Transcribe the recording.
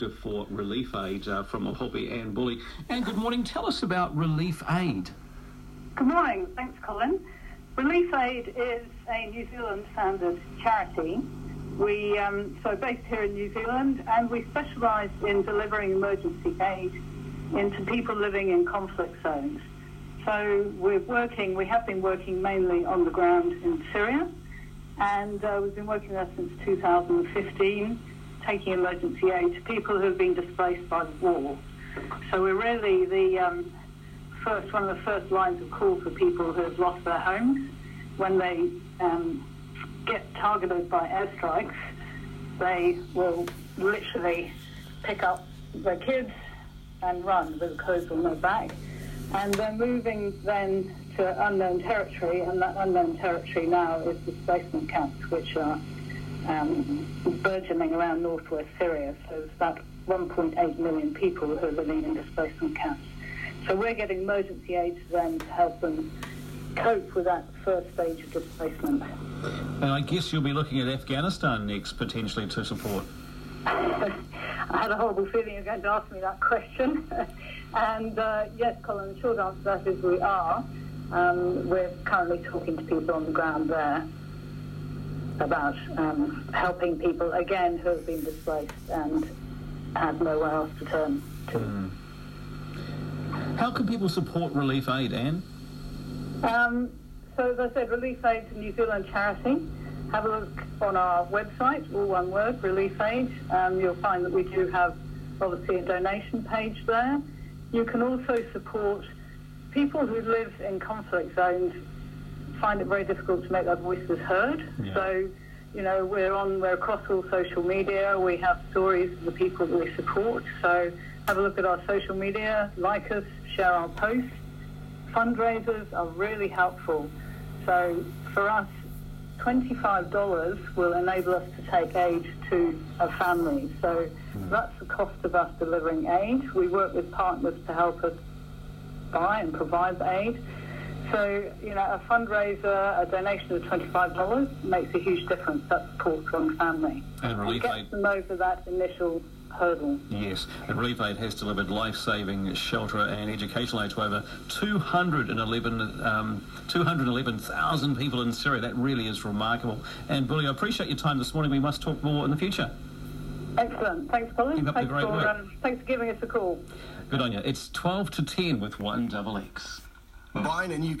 for Relief Aid from Ohope and Bully. And good morning. Tell us about Relief Aid. Good morning. Thanks, Colin. Relief Aid is a New Zealand-founded charity. We so based here in New Zealand, and we specialise in delivering emergency aid into people living in conflict zones. So we have been working mainly on the ground in Syria, and we've been working there since 2015, taking emergency aid to people who have been displaced by the war. So we're really one of the first lines of call for people who have lost their homes. When they get targeted by airstrikes, they will literally pick up their kids and run with clothes on their back. And they're moving then to unknown territory, and that unknown territory now is displacement camps, which are burgeoning around northwest Syria. So there's about 1.8 million people who are living in displacement camps. So we're getting emergency aid to them to help them cope with that first stage of displacement. And I guess you'll be looking at Afghanistan next, potentially, to support. I had a horrible feeling you're going to ask me that question. And yes, Colin, the short answer to that is we are. We're currently talking to people on the ground there about helping people, again, who have been displaced and have nowhere else to turn to. How can people support Relief Aid, Anne? So as I said, Relief Aid is a New Zealand charity. Have a look on our website, all one word, Relief Aid. You'll find that we do have, obviously, a donation page there. You can also support people who live in conflict zones, find it very difficult to make their voices heard. Yeah. So, you know, we're across all social media. We have stories of the people that we support. So have a look at our social media, like us, share our posts. Fundraisers are really helpful. So for us, $25 will enable us to take aid to a family. So that's the cost of us delivering aid. We work with partners to help us buy and provide the aid. So, you know, a fundraiser, a donation of $25 makes a huge difference. That supports one family. And Relief Aid gets them over that initial hurdle. Yes, and Relief Aid has delivered life-saving shelter and educational aid to over 211,000 people in Syria. That really is remarkable. And Bully, I appreciate your time this morning. We must talk more in the future. Excellent. Thanks, Colin. Keep up the great work. Thanks for giving us a call. Good on you. It's 12 to 10 with 1XX. Buying a new